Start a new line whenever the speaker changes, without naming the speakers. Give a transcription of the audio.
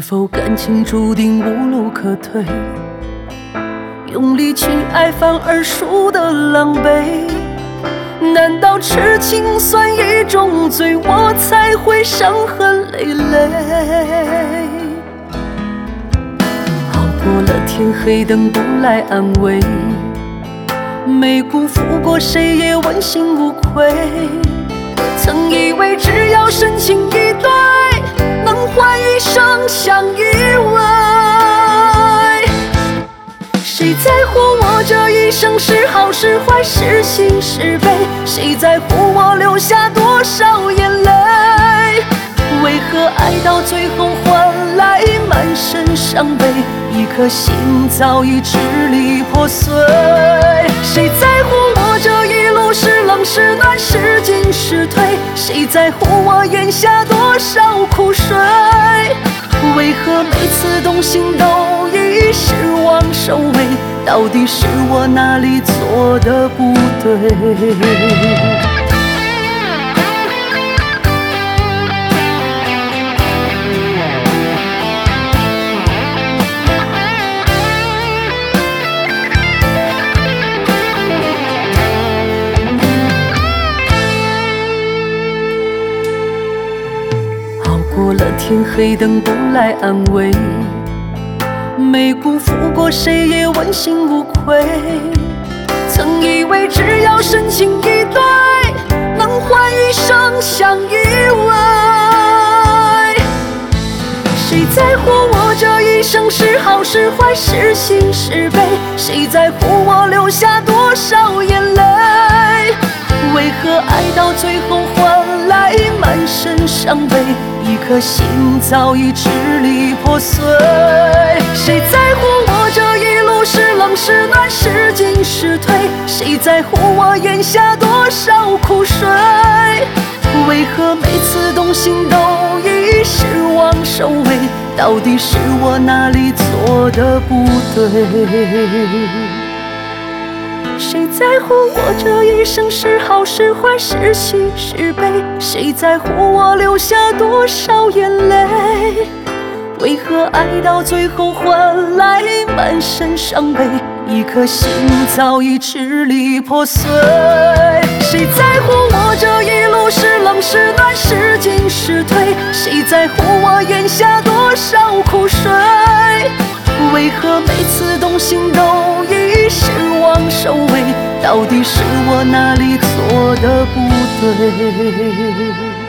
否感情注定无路可退？用力去爱反而输得狼狈，难道痴情算一种罪，我才会伤痕累累？熬过了天黑，等不来安慰，没辜负过谁，也问心无愧。曾以为只要深情一对，能换一生相依偎。谁在乎我这一生是好是坏，是喜是悲？谁在乎我流下多少眼泪？为何爱到最后换来满身伤悲？一颗心早已支离破碎。谁在乎我这一路是冷是暖，是进是退？谁在乎我咽下多少苦水？为何每次动心都以失望收尾？到底是我哪里做得不对？过了天黑，等不来安慰，没辜负过谁，也问心无愧。曾以为只要深情一对，能换一生相依偎。谁在乎我这一生是好是坏，是喜是悲？谁在乎我流下多少眼泪？为何爱到最后换来满身伤悲？一颗心早已支离破碎。谁在乎我这一路是冷是暖，是进是退？谁在乎我咽下多少苦水？为何每次动心都以失望收尾？到底是我哪里做得不对？谁在乎我这一生是好是坏，是喜是悲？谁在乎我流下多少眼泪？为何爱到最后换来满身伤悲？一颗心早已支离破碎。谁在乎我这一路是冷是暖，是进是退？谁在乎我咽下多少苦水？为何每次动心都以失望收尾？到底是我哪里做得不对？